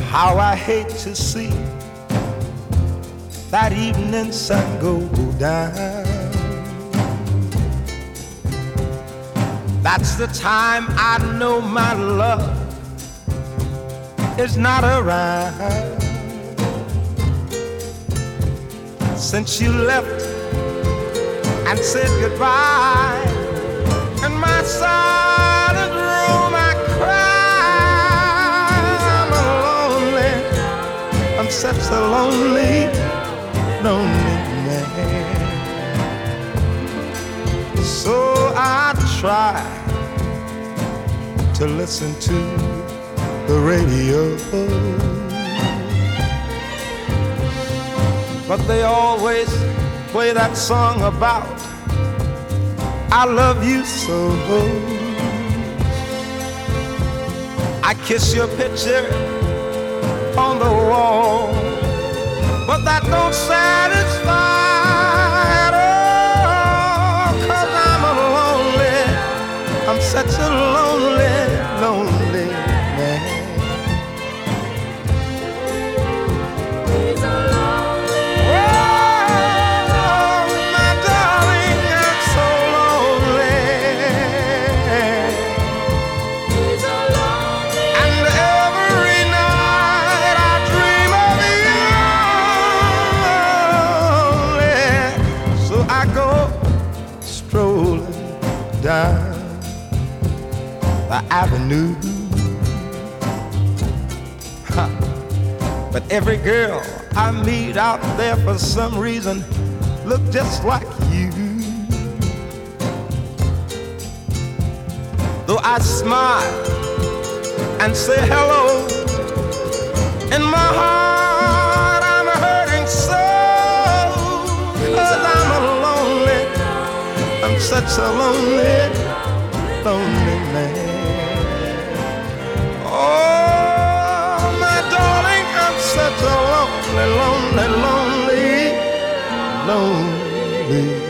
How I hate to see that evening sun go down. That's the time I know my love is not around. Since you left and said goodbye, in my silent room I cry. I'm lonely, I'm such a lonely, lonely man. So I try to listen to the radio, but they always play that song about I love you so. I kiss your picture on the wall, but that don't satisfy at all. 'Cause I'm a lonely, I'm such a lonely, lonely man. Down the avenue, but every girl I meet out there for some reason look just like you. Though I smile and say hello, in my heart I'm hurting so. 'Cause I'm a lonely, I'm such a lonely, lonely man. Oh, my darling, I'm such a lonely, lonely, lonely, lonely